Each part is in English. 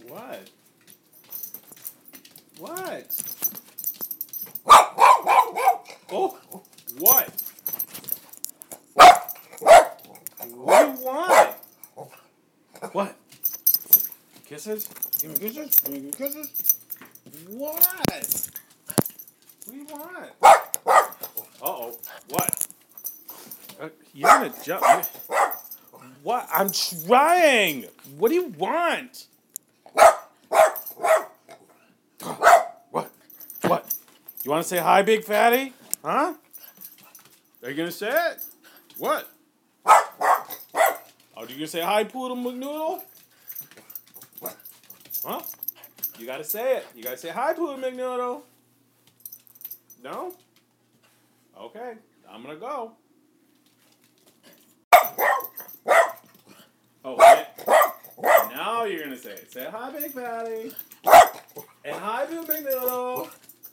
What? What? Oh, what? What do you want? What? Kisses? Give me kisses? Give me kisses? What? What do you want? Uh-oh. What? You're gonna jump. What? I'm trying. What do you want? What? What? You want to say hi, big fatty? Huh? Are you gonna say it? What? Oh, you gonna say hi, Poodle McNoodle? Huh? You gotta say it. You gotta say hi, Poodle McNoodle. No? Okay, I'm gonna go. Oh, yeah. Now you're gonna say it. Say hi, Big Fatty. And hi, Poodle McNoodle.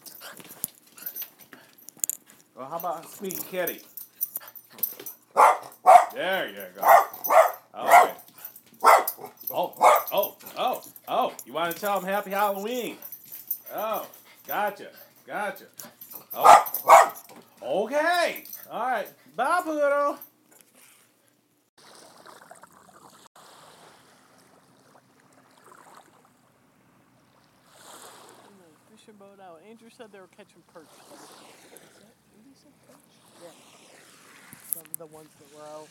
Well, how about Sneaky Kitty? There you go. Okay. Oh. You want to tell them Happy Halloween? Oh, gotcha. Oh, okay. All right. Bye, Poodle. Fishing boat out. Andrew said they were catching perch. Is that Andy said perch? Yeah. Some of the ones that were out.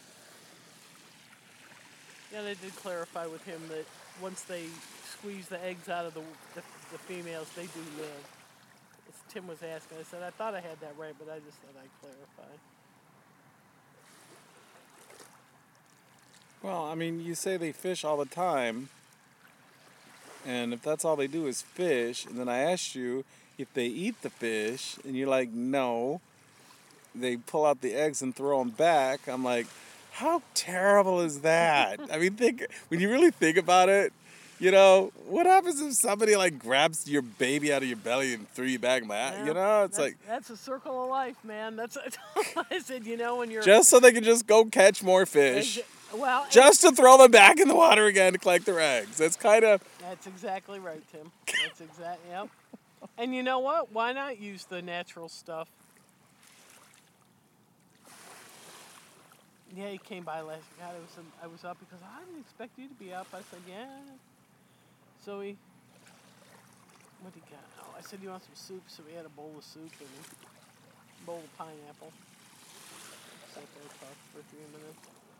Yeah, they did clarify with him that once they squeeze the eggs out of the females, they do live. As Tim was asking, I said, I thought I had that right, but I just thought I'd clarify. Well, I mean, you say they fish all the time, and if that's all they do is fish, and then I asked you if they eat the fish, and you're like, no, they pull out the eggs and throw them back. I'm like, how terrible is that? I mean, when you really think about it, you know, what happens if somebody like grabs your baby out of your belly and threw you back? You know, it's like that's a circle of life, man. That's I said. You know, when you're just so they can just go catch more fish. Well, just to throw them back in the water again to collect their eggs. That's kind of. That's exactly right, Tim. That's exactly yep. And you know what? Why not use the natural stuff? Yeah, he came by last night. I was up because I didn't expect you to be up. I said, yeah. So what do you got? Oh, I said, you want some soup? So we had a bowl of soup and a bowl of pineapple. Sat there and talked for 3 minutes.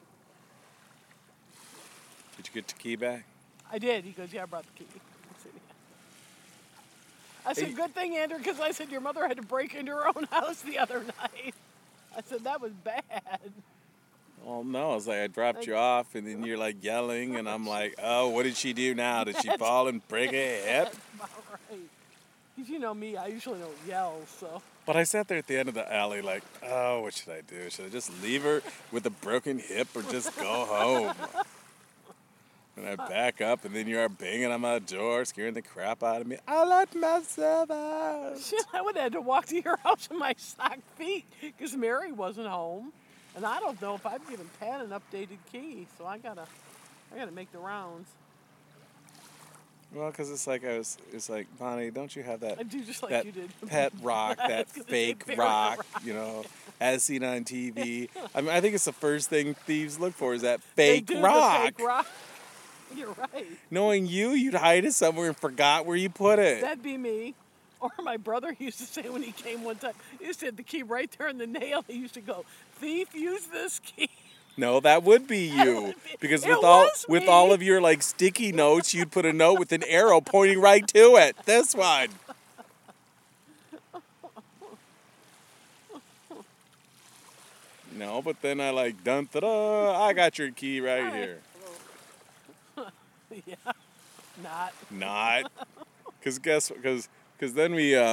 Did you get your key back? I did. He goes, yeah, I brought the key. I said, yeah. I said, good thing, Andrew, because I said your mother had to break into her own house the other night. I said, that was bad. Well, no, it's like I dropped you off, and then you're like yelling, and I'm like, oh, what did she do now? Did she fall and break a hip? That's about right. Because you know me, I usually don't yell, so. But I sat there at the end of the alley like, oh, what should I do? Should I just leave her with a broken hip or just go home? And I back up, and then you are banging on my door, scaring the crap out of me. I let myself out. Shit, I would have had to walk to your house in my sock feet because Mary wasn't home. And I don't know if I've given Pat an updated key, so I gotta make the rounds. Well, because it's like, Bonnie, don't you have that? I do just like that you did. Pet rock, that fake rock, you know, as seen on TV. I mean, I think it's the first thing thieves look for is that fake rock. The fake rock. You're right. Knowing you'd hide it somewhere and forgot where you put it. That'd be me. Or my brother used to say when he came one time, he used to have the key right there in the nail. He used to go, thief, use this key. No, that would be you. Because with all of your like sticky notes, you'd put a note with an arrow pointing right to it. This one. No, but then I like dun da da. I got your key right here. Yeah, not. Because then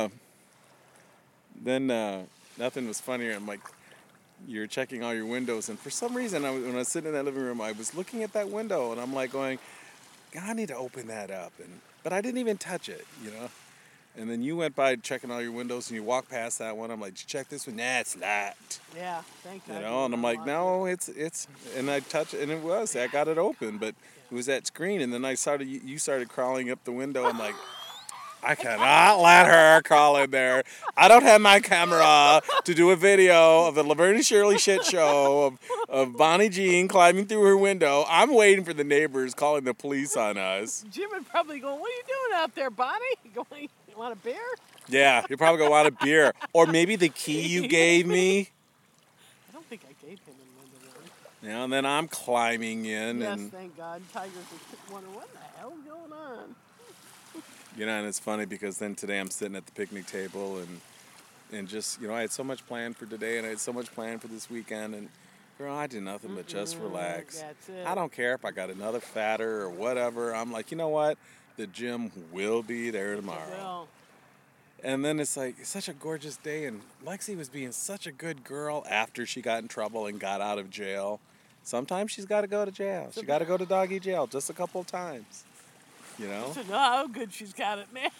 nothing was funnier. I'm like, you're checking all your windows, and for some reason, when I was sitting in that living room, I was looking at that window, and I'm like going, God, I need to open that up, but I didn't even touch it, you know. And then you went by checking all your windows, and you walked past that one. I'm like, did you check this one? Nah, it's locked. Yeah, thank God. You know, and I'm like, no, it's, and I touched it, and it was. I got it open, but it was that screen, and then you started crawling up the window. I'm like, I cannot let her crawl in there. I don't have my camera to do a video of the Laverne and Shirley shit show of Bonnie Jean climbing through her window. I'm waiting for the neighbors calling the police on us. Jim would probably go, what are you doing out there, Bonnie? Going, you want a beer? Yeah, you're probably going to want a beer. Or maybe the key you gave me. I don't think I gave him another one. Yeah, and then I'm climbing in. Yes, and thank God. Tigers are wondering, what the hell is going on? You know, and it's funny because then today I'm sitting at the picnic table and just, you know, I had so much planned for today and I had so much planned for this weekend, and girl, I did nothing but just relax. That's it. I don't care if I got another fatter or whatever. I'm like, you know what? The gym will be there tomorrow. Well, And then it's like, it's such a gorgeous day, and Lexi was being such a good girl after she got in trouble and got out of jail. Sometimes she's got to go to jail. She got to go to doggy jail just a couple of times. You know? so know how good she's got it, man.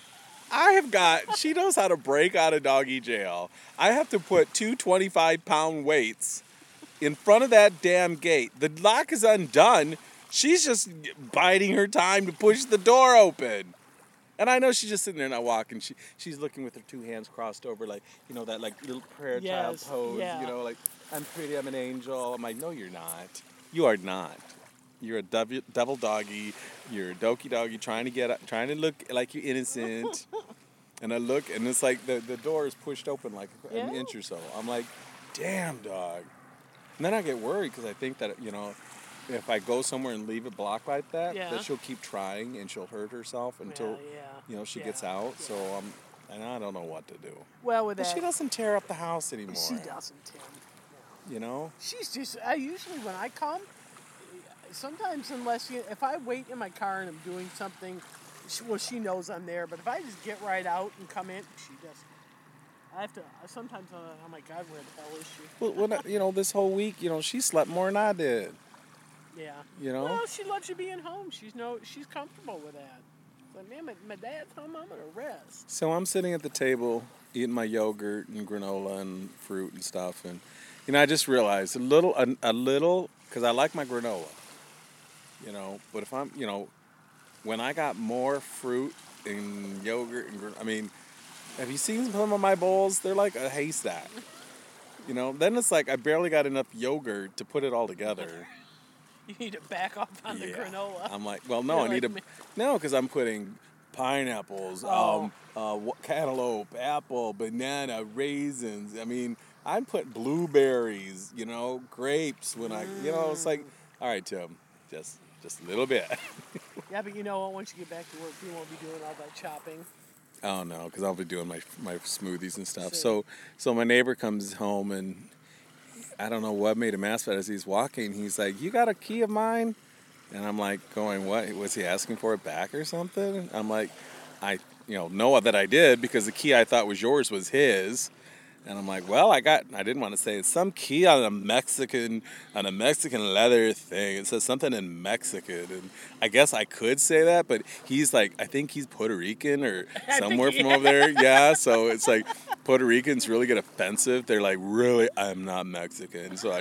She knows how to break out of doggy jail. I have to put two 25-pound weights in front of that damn gate. The lock is undone. She's just biding her time to push the door open. And I know she's just sitting there and I walk, and she's looking with her two hands crossed over, like, you know, that like little prayer child Yes, pose, yeah. you know, like, I'm pretty, I'm an angel. I'm like, no, you're not. You are not. You're a devil doggy. You're a dokey doggy trying to look like you're innocent. And I look, and it's like the door is pushed open like an inch or so. I'm like, damn, dog. And then I get worried because I think that, you know, if I go somewhere and leave it blocked like that, that she'll keep trying and she'll hurt herself until, you know, she gets out. So and I don't know what to do. Well, with But that, she doesn't tear up the house anymore. She doesn't, Tim. No. You know? She's just, I usually when I come, sometimes if I wait in my car and I'm doing something, she knows I'm there, but if I just get right out and come in, she doesn't. I have to, sometimes I'm like, oh my God, where the hell is she? Well, you know, this whole week, you know, she slept more than I did. Yeah. You know? Well, she loves you being home. She's comfortable with that. Like, man, my dad's home, I'm going to rest. So I'm sitting at the table eating my yogurt and granola and fruit and stuff, and you know, I just realized a little, because I like my granola, you know, but if I'm, you know, when I got more fruit and yogurt and I mean, have you seen some of my bowls? They're like a haystack, you know. Then it's like I barely got enough yogurt to put it all together. You need to back off on the granola. I'm like, well, no, no, because I'm putting pineapples, cantaloupe, apple, banana, raisins. I mean, I'm putting blueberries, you know, grapes. When you know, it's like, all right, Tim, just a little bit. Yeah, but you know what? Once you get back to work, you won't be doing all that chopping. Oh no, because I'll be doing my smoothies and stuff. So my neighbor comes home and I don't know what made him ask, but as he's walking, he's like, "You got a key of mine?" And I'm like, going, "What? Was he asking for it back or something?" I'm like, I know that I did because the key I thought was yours was his. And I'm like, well, I didn't want to say it. Some key on a Mexican leather thing. It says something in Mexican. And I guess I could say that, but he's like, I think he's Puerto Rican or somewhere from over there. Yeah, so it's like Puerto Ricans really get offensive. They're like, really, I'm not Mexican. So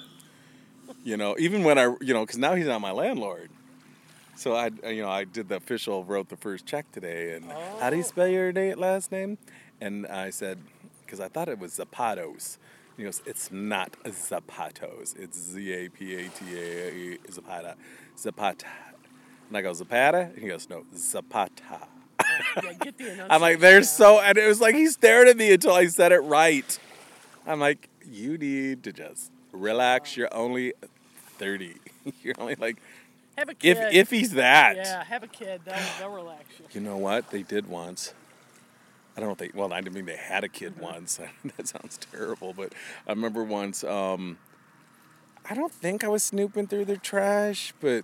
even when because now he's not my landlord. So I did the official, wrote the first check today. And how do you spell your last name? And I said, because I thought it was Zapatos. He goes, it's not Zapatos. It's Z-A-P-A-T-A, Zapata. And I go, Zapata? And he goes, no, Zapata. Yeah, get the enunciation. I'm like, and it was like he stared at me until I said it right. I'm like, you need to just relax. You're only 30. You're only like, have a kid. If he's that. Yeah, have a kid. They'll relax you. You know what? They did once. I don't know I didn't mean they had a kid once. That sounds terrible, but I remember once, I don't think I was snooping through their trash, but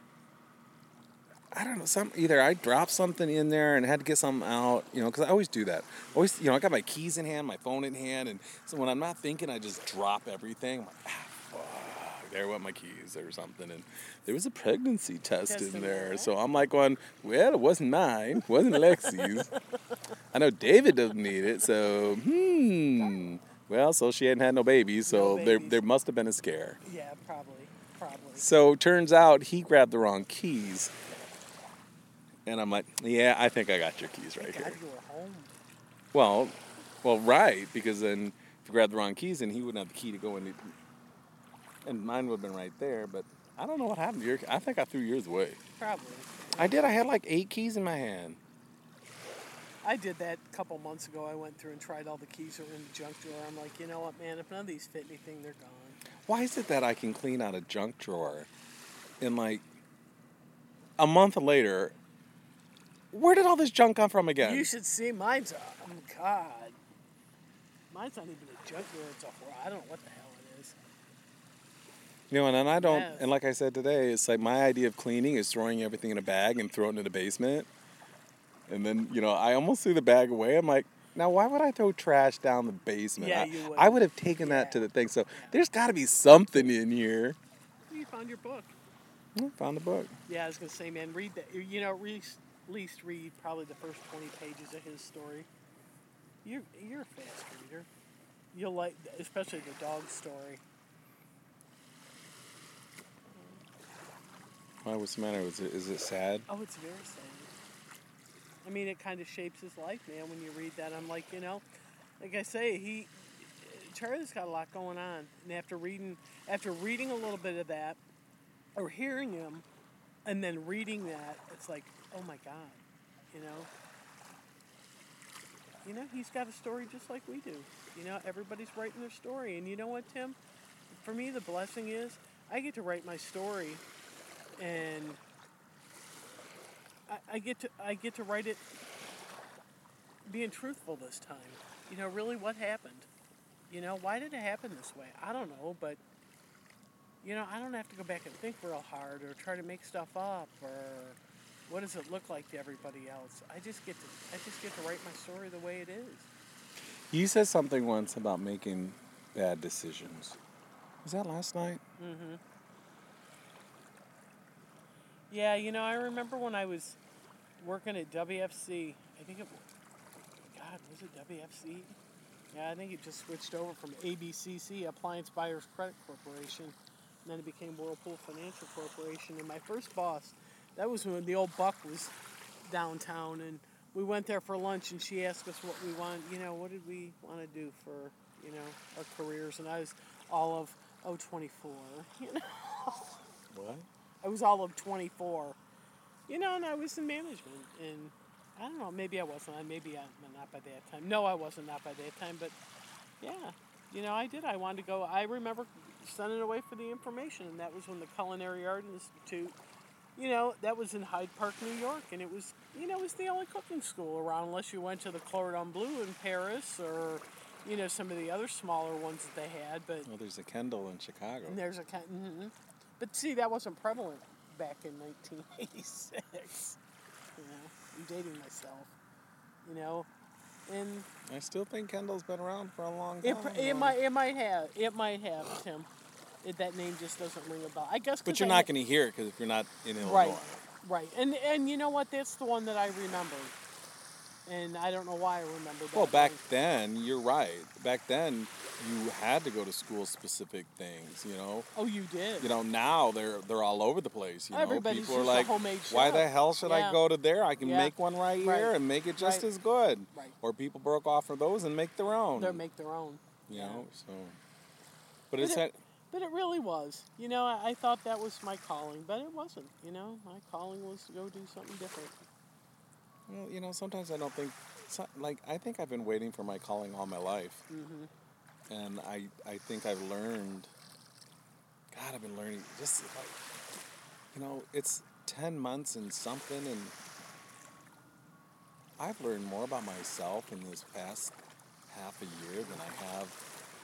I don't know, either I dropped something in there and had to get something out, because I always do that. Always, I got my keys in hand, my phone in hand, and so when I'm not thinking, I just drop everything. I'm like, fuck. there went my keys or something, and there was a pregnancy test Test in in there. there. So I'm like going, well, it wasn't mine, it wasn't Lexi's. I know David doesn't need it, so well, so she hadn't had no babies, so No babies. there must have been a scare. Yeah, probably. So turns out he grabbed the wrong keys. And I'm like, yeah, I think I got your keys right God, here. you were home. Well, right, because then if you grab the wrong keys, then he wouldn't have the key to go in. And mine would have been right there, but I don't know what happened to your. I think I threw yours away. Probably. I did. I had like 8 keys in my hand. I did that a couple months ago. I went through and tried all the keys that were in the junk drawer. I'm like, you know what, man? If none of these fit anything, they're gone. Why is it that I can clean out a junk drawer, and like a month later, where did all this junk come from again? You should see mine's. Oh God, mine's not even a junk drawer. It's a. I don't know what the hell it is. You know, and I don't. Yes. And like I said today, it's like my idea of cleaning is throwing everything in a bag and throw it into the basement. And then, I almost threw the bag away. I'm like, now why would I throw trash down the basement? Yeah, you would. I would have taken that to the thing. So there's got to be something in here. You found your book. I found the book. Yeah, I was gonna say, man, read that. At least read probably the first 20 pages of his story. You're a fast reader. You'll like, especially the dog story. Why? What's the matter? Is it sad? Oh, it's very sad. I mean, it kind of shapes his life, man. When you read that, I'm like, like I say, Charlie's got a lot going on, and after reading a little bit of that, or hearing him, and then reading that, it's like, oh my God, he's got a story just like we do. Everybody's writing their story, and you know what, Tim? For me, the blessing is I get to write my story, and I get to write it being truthful this time. Really what happened? Why did it happen this way? I don't know, but I don't have to go back and think real hard or try to make stuff up or what does it look like to everybody else. I just get to write my story the way it is. You said something once about making bad decisions. Was that last night? Mm-hmm. Yeah, I remember when I was working at WFC. I think was it WFC? Yeah, I think it just switched over from ABCC, Appliance Buyers Credit Corporation, and then it became Whirlpool Financial Corporation. And my first boss, that was when the old Buck was downtown, and we went there for lunch, and she asked us what we wanted, what did we want to do for, our careers, and I was all of 24, What? I was all of 24, and I was in management, and I don't know, maybe I wasn't, maybe I'm not by that time. No, I wasn't not by that time, but yeah, I did. I wanted to go. I remember sending away for the information, and that was when the Culinary Art Institute, that was in Hyde Park, New York, and it was, it was the only cooking school around unless you went to the Cordon Bleu in Paris or, some of the other smaller ones that they had, but... Well, there's a Kendall in Chicago. And there's a... Mm-hmm. But see, that wasn't prevalent back in 1986. I'm dating myself, and... I still think Kendall's been around for a long time. It might have, Tim. That name just doesn't ring a bell. I guess. But you're not going to hear it because if you're not in Illinois. Right. And you know what? That's the one that I remember. And I don't know why I remember that. Well, back then, you're right. Back then, you had to go to school-specific things, Oh, you did? Now they're all over the place, Everybody's People are just like, a homemade why chef. the hell should I go to there? I can make one right here and make it just as good. Right. Or people broke off of those and make their own. They make their own. So... But it's that... But it really was. I thought that was my calling, but it wasn't. My calling was to go do something different. Well, sometimes I don't think... I think I've been waiting for my calling all my life. Mm-hmm. And I think I've learned... God, I've been learning just it's 10 months and something, and I've learned more about myself in this past half a year than I have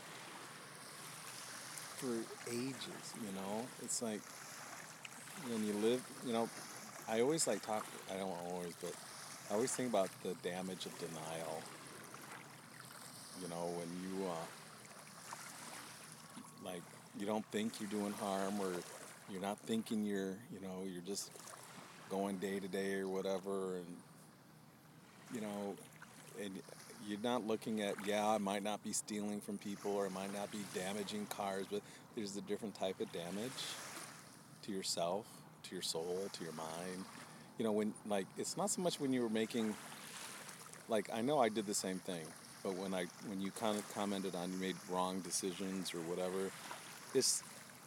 for ages, It's like when you live, I always I don't always, but I always think about the damage of denial. When you, you don't think you're doing harm, or you're not thinking you're just going day to day or whatever, and you know, and you're not looking at, yeah, I might not be stealing from people or I might not be damaging cars, but there's a different type of damage to yourself, to your soul, to your mind. You know, when, like, it's not so much when you were making, like, I know I did the same thing, but when you kind of commented on you made wrong decisions or whatever, it's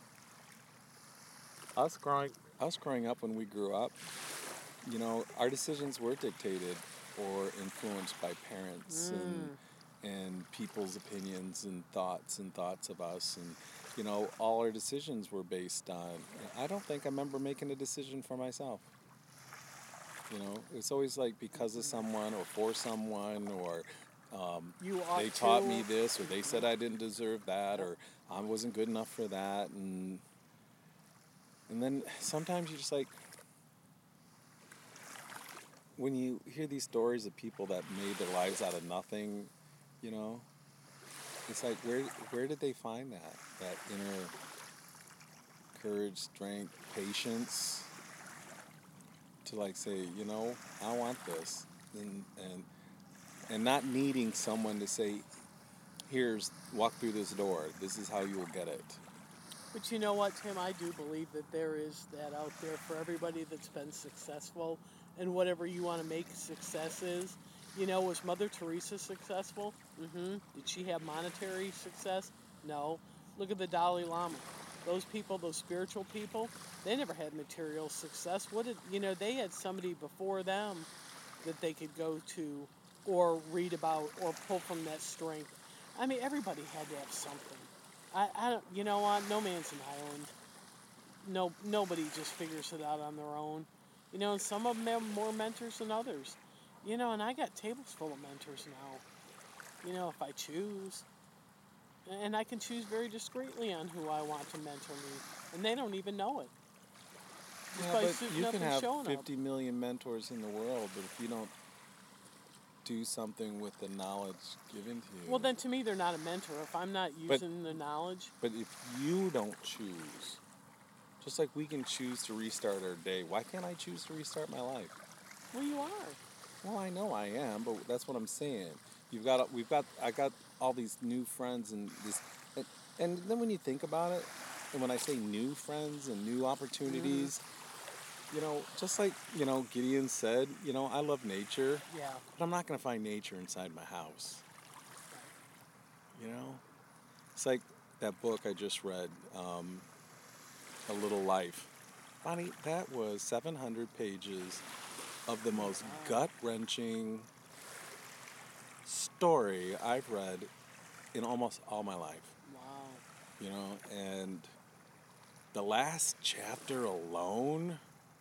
us growing up when we grew up, you know, our decisions were dictated or influenced by parents and people's opinions and thoughts of us, and you know, all our decisions were based on. I don't think I remember making a decision for myself. You know, it's always like because of someone or for someone, or You ought they taught to. me this, or they said I didn't deserve that, or I wasn't good enough for that, and then sometimes you just like, when you hear these stories of people that made their lives out of nothing, you know, it's like, where did they find that inner courage, strength, patience to like say, you know, I want this, and not needing someone to say, here's, walk through this door, this is how you will get it. But you know what, Tim? I do believe that there is that out there for everybody that's been successful, and whatever you want to make success is. You know, was Mother Teresa successful? Mm-hmm. Did she have monetary success? No. Look at the Dalai Lama. Those people, those spiritual people, they never had material success. They had somebody before them that they could go to or read about or pull from that strength. I mean, everybody had to have something. I don't, you know what? No man's an island. No, nobody just figures it out on their own. You know, and some of them have more mentors than others. You know, and I got tables full of mentors now. You know, if I choose. And I can choose very discreetly on who I want to mentor me. And they don't even know it. Just Yeah, by but suiting you up can and have showing 50 up. million mentors in the world, but if you don't do something with the knowledge given to you, Well, then to me, they're not a mentor. If I'm not but using the knowledge. but if you don't choose, just like we can choose to restart our day, why can't I choose to restart my life? Well, you are. Well, I know I am, but that's what I'm saying. I got all these new friends and this, and then when you think about it, and when I say new friends and new opportunities, you know, just like, you know, Gideon said, you know, I love nature, Yeah. but I'm not going to find nature inside my house. You know, it's like that book I just read, A Little Life. Bonnie, that was 700 pages of the most gut-wrenching story I've read in almost all my life. Wow. You know, and the last chapter alone,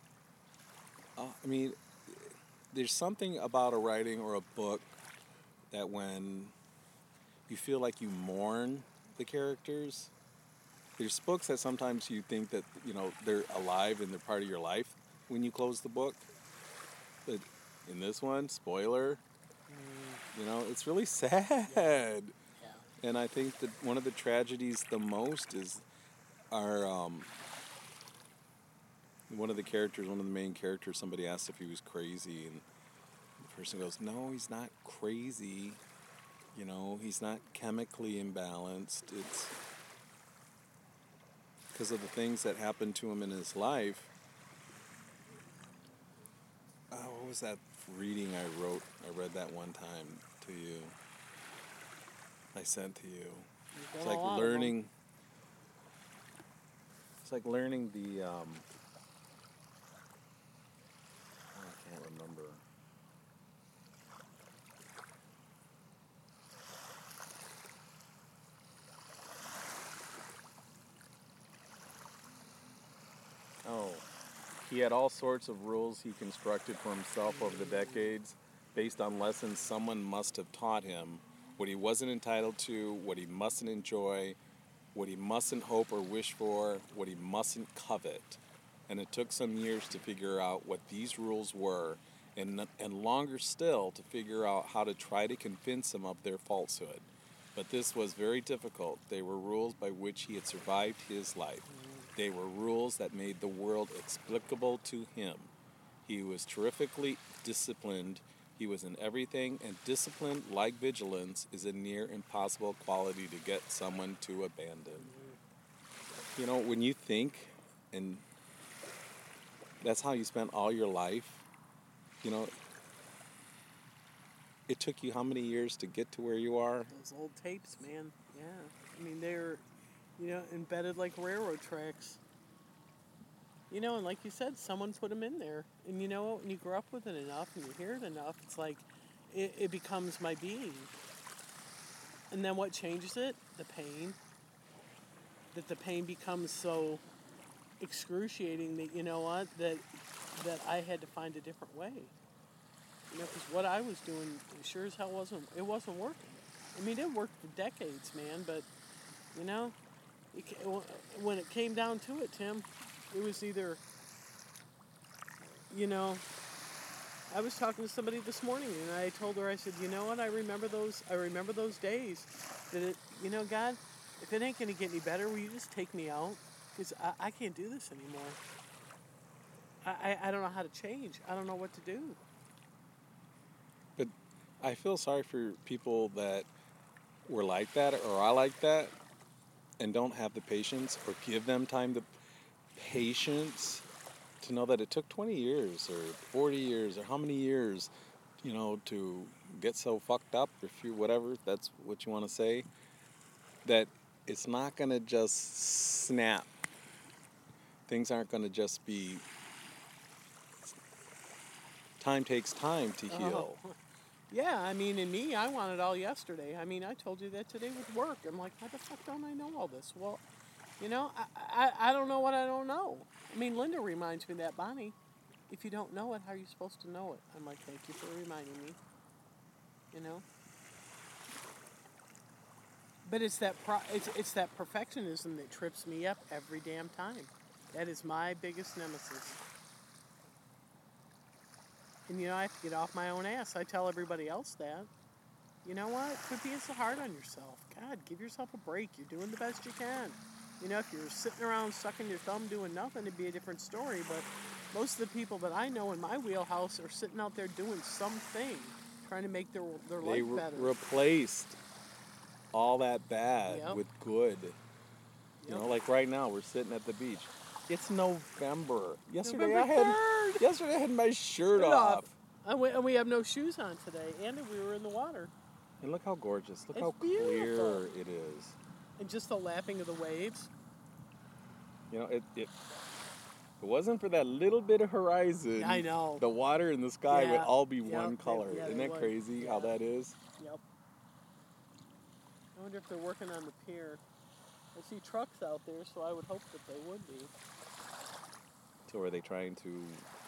I mean, there's something about a writing or a book that when you feel like you mourn the characters, there's books that sometimes you think that, you know, they're alive and they're part of your life when you close the book. But in this one, spoiler, you know, it's really sad. Yeah. And I think that one of the tragedies the most is our one of the main characters, somebody asked if he was crazy, and the person goes, no, he's not crazy. You know, he's not chemically imbalanced. It's because of the things that happened to him in his life. What was that reading I wrote? I read that one time to you. I sent to you. It's like learning. It's like learning the. I can't remember. Oh, he had all sorts of rules he constructed for himself over the decades based on lessons someone must have taught him, what he wasn't entitled to, what he mustn't enjoy, what he mustn't hope or wish for, what he mustn't covet. And it took some years to figure out what these rules were, and longer still to figure out how to try to convince him of their falsehood. But this was very difficult. They were rules by which he had survived his life. They were rules that made the world explicable to him. He was terrifically disciplined. He was in everything, and discipline, like vigilance, is a near impossible quality to get someone to abandon. You know, when you think, and that's how you spent all your life, you know, it took you how many years to get to where you are? Those old tapes, man. Yeah. I mean, they're, embedded like railroad tracks. And like you said, someone put them in there. And you know what? When you grow up with it enough and you hear it enough, it's like it becomes my being. And then what changes it? The pain. That the pain becomes so excruciating that, that I had to find a different way. Because what I was doing sure as hell wasn't working. I mean, it worked for decades, man, but, when it came down to it, Tim, it was either, I was talking to somebody this morning, and I told her, I said, you know what, I remember those days that, God, if it ain't going to get any better, will you just take me out? Because I can't do this anymore. I don't know how to change. I don't know what to do. But I feel sorry for people that were like that or are like that and don't have the patience or give them time the patience to know that it took 20 years or 40 years or how many years, to get so fucked up, if you whatever, that's what you want to say, that it's not going to just snap. Things aren't going to just be... Time takes time to heal. Yeah, I mean, in me, I want it all yesterday. I mean, I told you that today with work. I'm like, how the fuck don't I know all this? Well, I don't know what I don't know. I mean, Linda reminds me that, Bonnie, if you don't know it, how are you supposed to know it? I'm like, thank you for reminding me. But it's that it's that perfectionism that trips me up every damn time. That is my biggest nemesis. And, I have to get off my own ass. I tell everybody else that. You know what? Quit being so hard on yourself. God, give yourself a break. You're doing the best you can. If you're sitting around sucking your thumb doing nothing, it'd be a different story. But most of the people that I know in my wheelhouse are sitting out there doing something, trying to make their life better. They replaced all that bad with good. Like right now, we're sitting at the beach. It's November. Yesterday I had my shirt off. And we have no shoes on today, and we were in the water. And look how gorgeous. Look it's how beautiful. Clear it is. And just the lapping of the waves. It wasn't for that little bit of horizon. I know. The water and the sky would all be one color. Isn't that would. crazy how that is? Yep. I wonder if they're working on the pier. I see trucks out there, so I would hope that they would be. So are they trying to,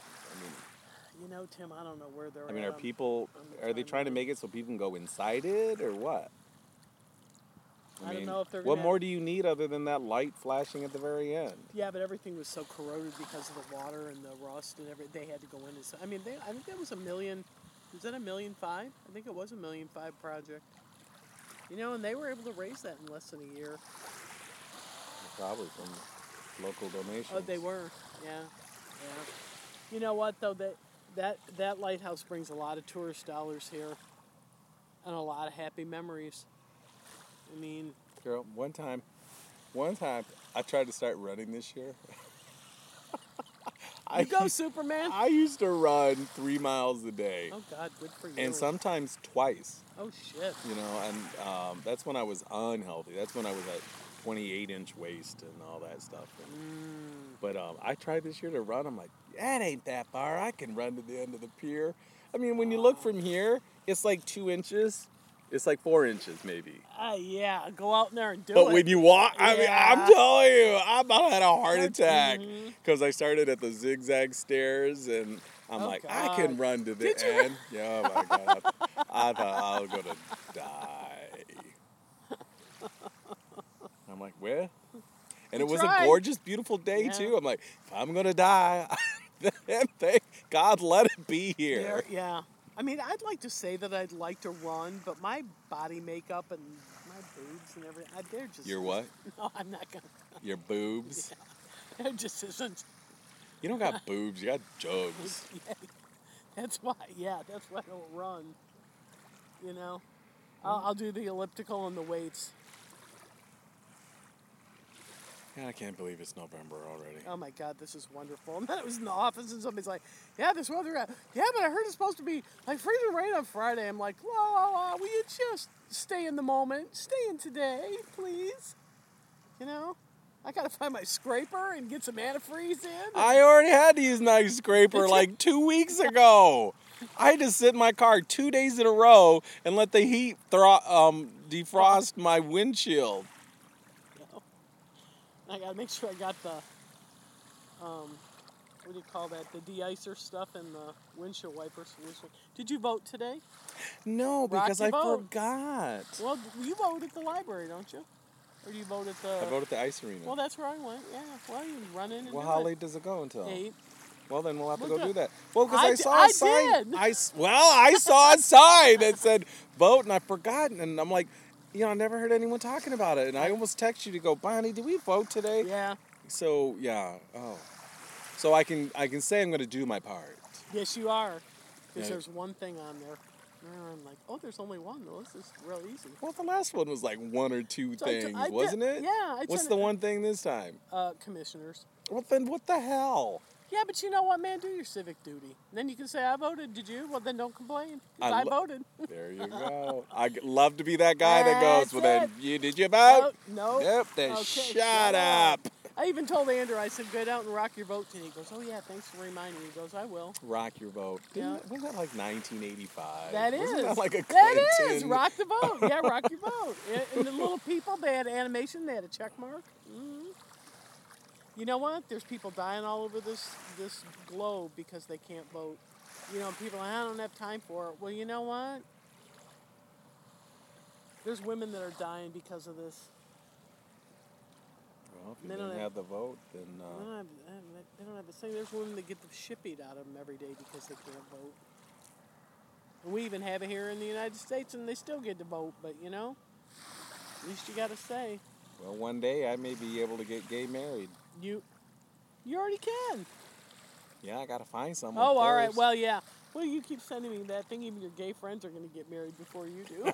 Tim, I don't know where they're at. Are they trying to make it so people can go inside it, or what? I don't know if they're what more do you need other than that light flashing at the very end? Yeah, but everything was so corroded because of the water and the rust and everything. They had to go in. I think that was $1 million. Was that $1.5 million? I think it was $1.5 million project. And they were able to raise that in less than a year. Probably from local donations. Oh, they were. Yeah. You know what though? That lighthouse brings a lot of tourist dollars here, and a lot of happy memories. I mean, girl, one time, I tried to start running this year. Go, Superman! I used to run 3 miles a day. Oh, God, good for you. And sometimes twice. Oh, shit. And that's when I was unhealthy. That's when I was at 28-inch waist and all that stuff. But I tried this year to run. I'm like, that ain't that far. I can run to the end of the pier. I mean, when you look from here, it's like 2 inches. It's like 4 inches, maybe. Yeah, go out there and do it. But when you walk, I mean, I'm telling you, I about had a heart attack because I started at the zigzag stairs, and I'm like, God. I can run to the end. Yeah, oh my God. I thought I was going to die. I'm like, well, and it was a gorgeous, beautiful day, too. I'm like, if I'm going to die, thank God, let it be here. Yeah. I mean, I'd like to say that I'd like to run, but my body makeup and my boobs and everything. They're just. Your what? No, I'm not gonna. Your boobs? There just isn't. You don't got boobs, you got jugs. Yeah, that's why. Yeah, that's why I don't run. You know, I'll do the elliptical and the weights. Yeah, I can't believe it's November already. Oh my God, this is wonderful. And then I was in the office and somebody's like, yeah, this weather, yeah, but I heard it's supposed to be like freezing rain on Friday. I'm like, will you just stay in the moment? Stay in today, please. You know, I gotta find my scraper and get some antifreeze in. I already had to use my scraper like 2 weeks ago. I had to sit in my car 2 days in a row and let the heat defrost my windshield. I gotta make sure I got the, what do you call that? The de-icer stuff and the windshield wipers. Did you vote today? No, because I vote. forgot. Well, you vote at the library, don't you? Or do you vote at the? I voted at the ice arena. Well, that's where I went. Yeah. Well, you can run in and Well, do how it. late does it go until? 8. Well, then we'll have to Well, go do good. that. Well, because I I saw a sign. did. I saw a sign that said vote, and I forgot, and I'm like, I never heard anyone talking about it, and I almost text you to go, Bonnie, did we vote today? Yeah. So yeah. Oh. So I can say I'm going to do my part. Yes, you are. Because Yeah. there's one thing on there. And I'm like, oh, there's only one. Well, this is real easy. Well, the last one was like one or two So things, I wasn't it? Yeah. What's the one thing this time? Commissioners. Well, then what the hell? Yeah, but you know what, man? Do your civic duty. Then you can say, I voted. Did you? Well, then don't complain. 'Cause I voted. There you go. I'd love to be that guy that goes, That's well, then, it. did you vote? No. Yep, then Okay, shut up. I even told Andrew, I said, go out and rock your vote today. He goes, oh, yeah, thanks for reminding me. He goes, I will. Rock your vote. Yeah. Wasn't that like 1985? That is. Wasn't that like a That Clinton? is. Rock the vote. Yeah, rock your vote. And the little people, they had animation. They had a check mark. Mm-hmm. You know what? There's people dying all over this globe because they can't vote. You know, people, I don't have time for it. Well, you know what? There's women that are dying because of this. Well, if you They didn't don't have the vote, then... They don't have the same. There's women that get the shit beat out of them every day because they can't vote. And we even have it here in the United States, and they still get to vote. But, you know, at least you got to say. Well, one day I may be able to get gay married. You already can. Yeah, I got to find someone Oh, all right. first. Well, yeah. Well, you keep sending me that thing. Even your gay friends are going to get married before you do.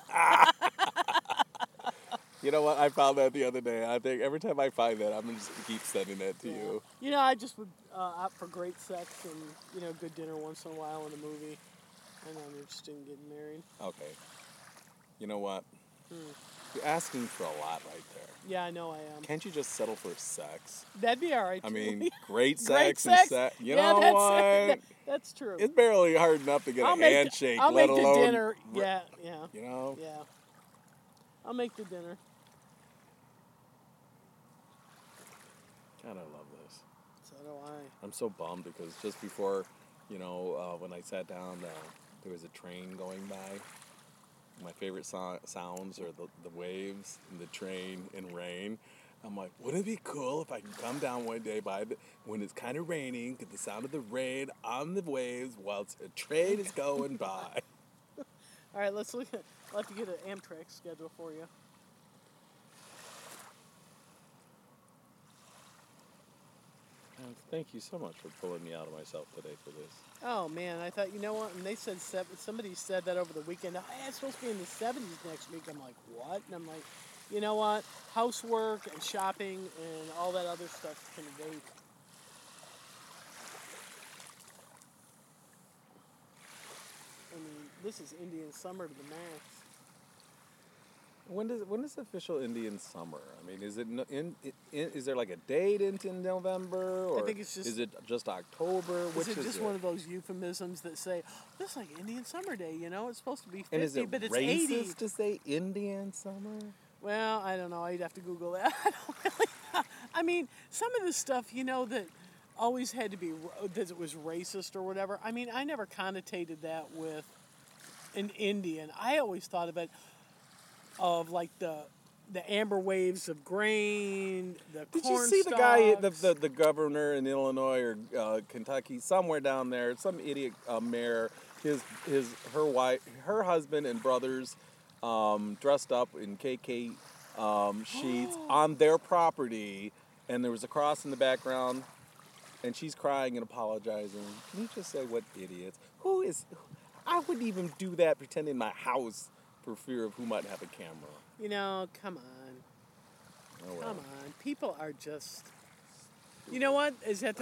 You know what? I found that the other day. I think every time I find that, I'm going to just keep sending that to you. You know, I just would opt for great sex and, you know, good dinner once in a while in a movie. And I'm interested in getting married. Okay. You know what? You're asking for a lot right there. Yeah, I know I am. Can't you just settle for sex? That'd be all right, I too. mean, great Great sex, sex. and sex. You Yeah, know what? that's true. It's barely hard enough to get a handshake, I'll let make alone... the dinner. Yeah. You know? Yeah. I'll make the dinner. God, I love this. So do I. I'm so bummed because just before, when I sat down, there was a train going by. My favorite sounds are the waves and the train and rain. I'm like, wouldn't it be cool if I can come down one day when it's kind of raining, get the sound of the rain on the waves while a train is going by. All right, let's look at. I'll have to get an Amtrak schedule for you. Thank you so much for pulling me out of myself today for this. Oh man, I thought, you know what? And they said somebody said that over the weekend. Oh, yeah, it's supposed to be in the 70s next week. I'm like, what? And I'm like, you know what? Housework and shopping and all that other stuff can wait. I mean, this is Indian summer to the max. When is official Indian summer? I mean, is it is there like a date in November, or I think it's just, is it just October? Which is it just one of those euphemisms that say, oh, this is like Indian summer day, you know? It's supposed to be 50, And is it but it's racist 80. to say Indian summer? Well, I don't know. I'd have to Google that. I don't really. I mean, some of the stuff, you know, that always had to be that it was racist or whatever. I mean, I never connotated that with an Indian. I always thought of it of like the amber waves of grain, the Did corn you see the guy, stalks. the governor in Illinois or Kentucky, somewhere down there, some idiot mayor, her husband and brothers dressed up in sheets on their property, and there was a cross in the background, and she's crying and apologizing. Can you just say, what idiots? I wouldn't even do that pretending in my house for fear of who might have a camera. You know, come on. Oh, well. Come on. People are just... You know what? Is that